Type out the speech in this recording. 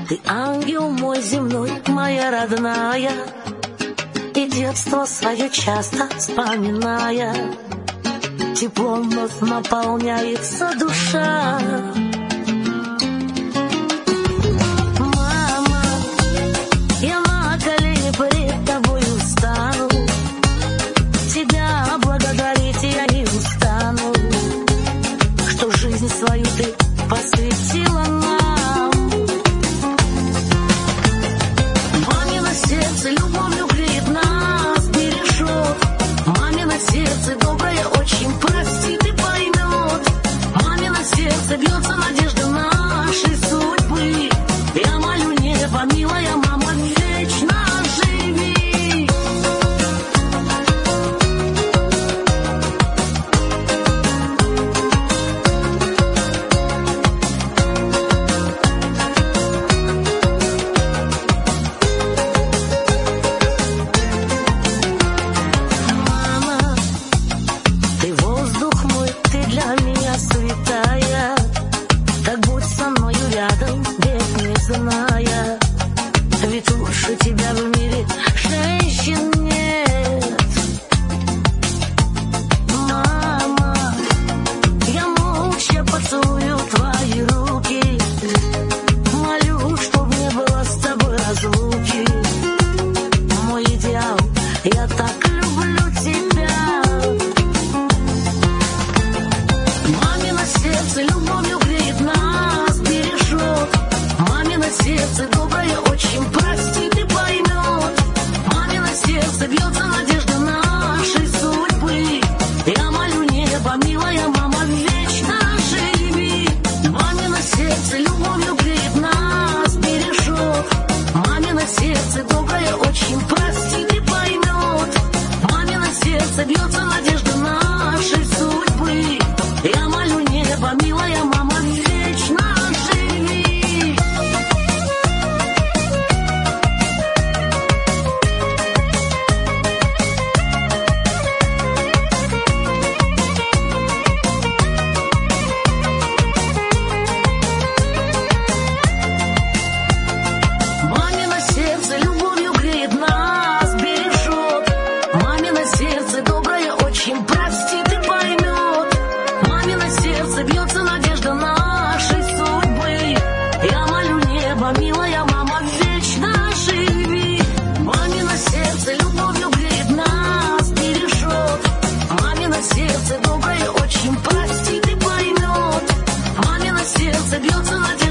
Ты ангел мой земной, моя родная, и детство свое часто вспоминая, теплом вновь наполняется душа. Мама, я на колени пред тобою встану, тебя благодарить я не устану, что жизнь свою ты посвятила нам. Мамино сердце любовью греет нас, бережет. Мамино сердце доброе очень, простит и поймет. Мамино сердце бьется надежда нашей судьбы. Я молю небо, милая мама, вечно живи. Мама, ты воздух мой, ты для меня святая. Так будь со мною рядом, век не зная, ведь лучше тебя в мире женщин нет. Мама, я молча поцелую твои руки, молю, чтоб не было с тобой разлуки. Мой идеал, я так люблю тебя. Мамино сердце любовью греет нас, бережет. Мамино сердце доброе очень, простит и поймет. Мамино сердце бьется надежда нашей судьбы. Я молю небо, милая мама, вечно живи. Мамино сердце любовью греет нас, бережет. Мамино сердце доброе очень, простит и поймет. Мамино сердце бьется надежда нашей судьбы. Я молю небо, милая мама, вечно живи. Мамино сердце любовью греет нас, бережет. Мамино сердце доброе очень, простит и поймет. Мамино сердце бьется надежда нашей судьбы. Я молю небо, милая мама, вечно живи. Мамино сердце любовью греет нас, бережет. Мамино сердце доброе очень, простит и поймет. Мамино сердце бьется надежда